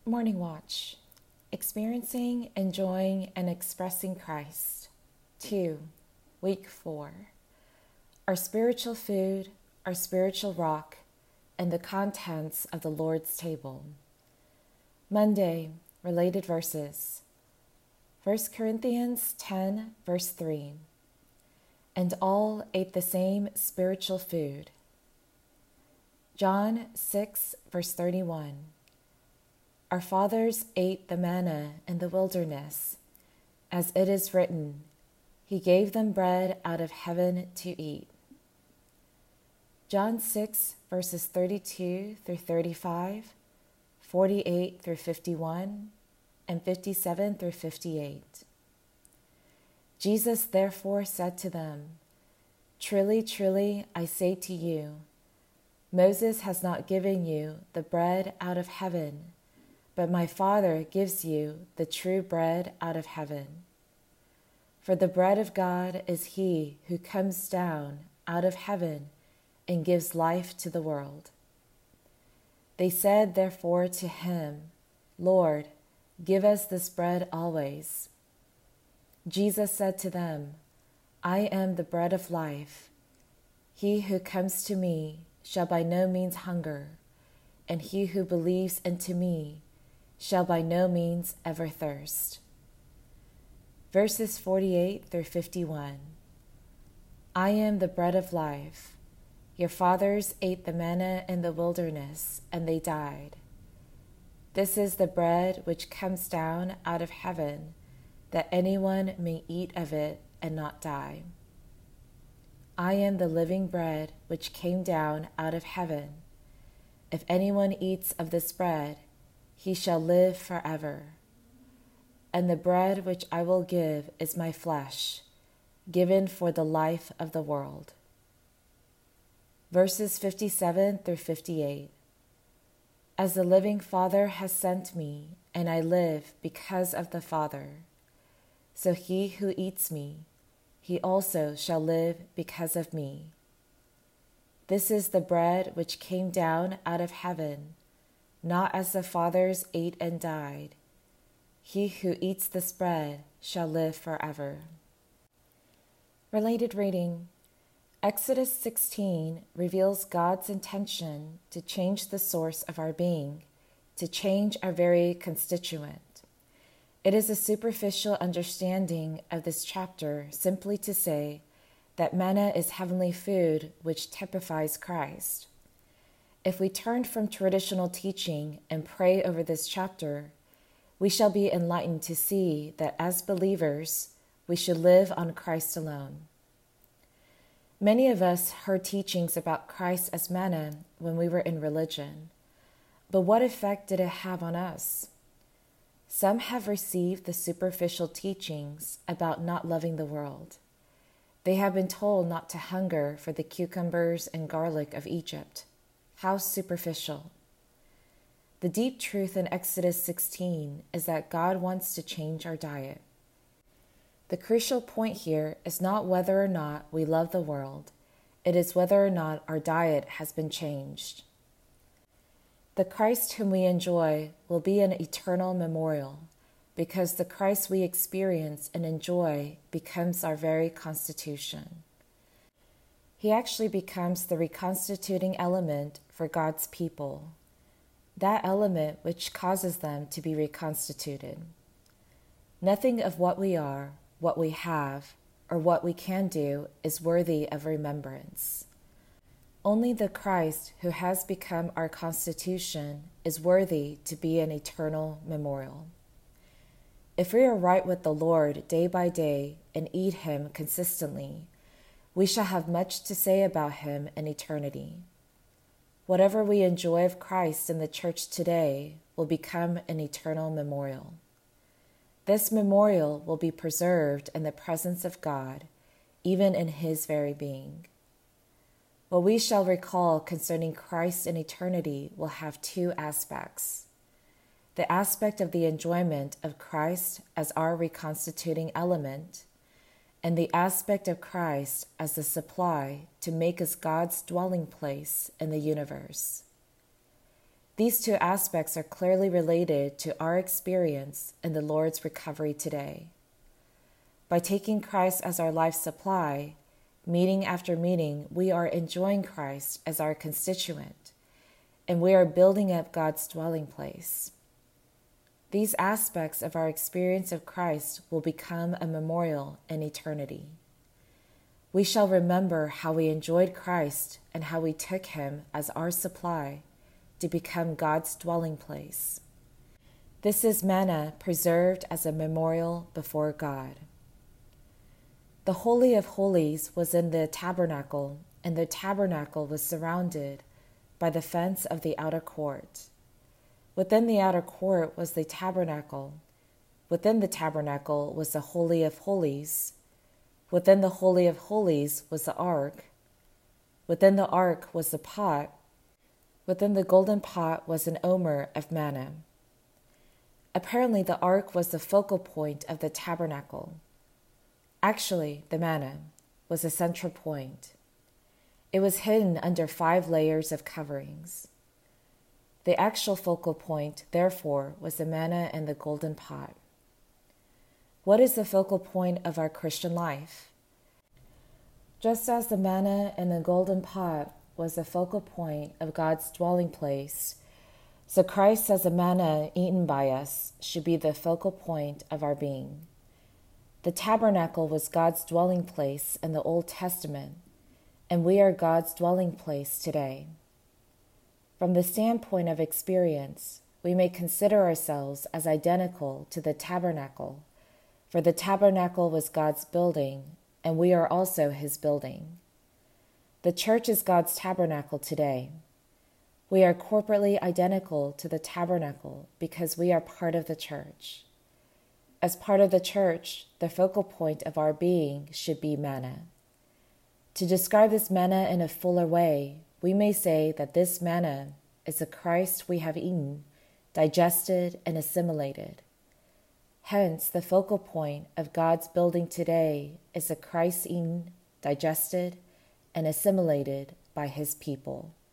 Morning Watch. Experiencing, enjoying, and expressing Christ. 2. Week 4. Our spiritual food, our spiritual rock, and the contents of the Lord's table. Monday, related verses. 1 Corinthians 10, verse 3. And all ate the same spiritual food. John 6, verse 31. Our fathers ate the manna in the wilderness, as it is written, He gave them bread out of heaven to eat. John 6, verses 32 through 35, 48 through 51, and 57 through 58. Jesus therefore said to them, Truly, truly, I say to you, Moses has not given you the bread out of heaven, but my Father gives you the true bread out of heaven. For the bread of God is he who comes down out of heaven and gives life to the world. They said therefore to him, Lord, give us this bread always. Jesus said to them, I am the bread of life. He who comes to me shall by no means hunger, and he who believes into me shall by no means ever thirst. Verses 48 through 51. I am the bread of life. Your fathers ate the manna in the wilderness, and they died. This is the bread which comes down out of heaven, that anyone may eat of it and not die. I am the living bread which came down out of heaven. If anyone eats of this bread, he shall live forever. And the bread which I will give is my flesh, given for the life of the world. Verses 57 through 58. As the living Father has sent me, and I live because of the Father, so he who eats me, he also shall live because of me. This is the bread which came down out of heaven, not as the fathers ate and died. He who eats this bread shall live forever. Related reading. Exodus 16 reveals God's intention to change the source of our being, to change our very constituent. It is a superficial understanding of this chapter simply to say that manna is heavenly food which typifies Christ. If we turn from traditional teaching and pray over this chapter, we shall be enlightened to see that as believers, we should live on Christ alone. Many of us heard teachings about Christ as manna when we were in religion, but what effect did it have on us? Some have received the superficial teachings about not loving the world. They have been told not to hunger for the cucumbers and garlic of Egypt. How superficial. The deep truth in Exodus 16 is that God wants to change our diet. The crucial point here is not whether or not we love the world, it is whether or not our diet has been changed. The Christ whom we enjoy will be an eternal memorial, because the Christ we experience and enjoy becomes our very constitution. He actually becomes the reconstituting element for God's people, that element which causes them to be reconstituted. Nothing of what we are, what we have, or what we can do is worthy of remembrance. Only the Christ who has become our constitution is worthy to be an eternal memorial. If we are right with the Lord day by day and eat him consistently, we shall have much to say about him in eternity. Whatever we enjoy of Christ in the church today will become an eternal memorial. This memorial will be preserved in the presence of God, even in his very being. What we shall recall concerning Christ in eternity will have two aspects. The aspect of the enjoyment of Christ as our reconstituting element, and the aspect of Christ as the supply to make us God's dwelling place in the universe. These two aspects are clearly related to our experience in the Lord's recovery today. By taking Christ as our life supply, meeting after meeting, we are enjoying Christ as our constituent, and we are building up God's dwelling place. These aspects of our experience of Christ will become a memorial in eternity. We shall remember how we enjoyed Christ and how we took him as our supply to become God's dwelling place. This is manna preserved as a memorial before God. The Holy of Holies was in the tabernacle, and the tabernacle was surrounded by the fence of the outer court. Within the outer court was the tabernacle. Within the tabernacle was the Holy of Holies. Within the Holy of Holies was the ark. Within the ark was the pot. Within the golden pot was an omer of manna. Apparently, the ark was the focal point of the tabernacle. Actually, the manna was a central point. It was hidden under 5 layers of coverings. The actual focal point, therefore, was the manna and the golden pot. What is the focal point of our Christian life? Just as the manna and the golden pot was the focal point of God's dwelling place, so Christ as the manna eaten by us should be the focal point of our being. The tabernacle was God's dwelling place in the Old Testament, and we are God's dwelling place today. From the standpoint of experience, we may consider ourselves as identical to the tabernacle, for the tabernacle was God's building, and we are also his building. The church is God's tabernacle today. We are corporately identical to the tabernacle because we are part of the church. As part of the church, the focal point of our being should be manna. To describe this manna in a fuller way, we may say that this manna is the Christ we have eaten, digested, and assimilated. Hence, the focal point of God's building today is the Christ eaten, digested, and assimilated by his people.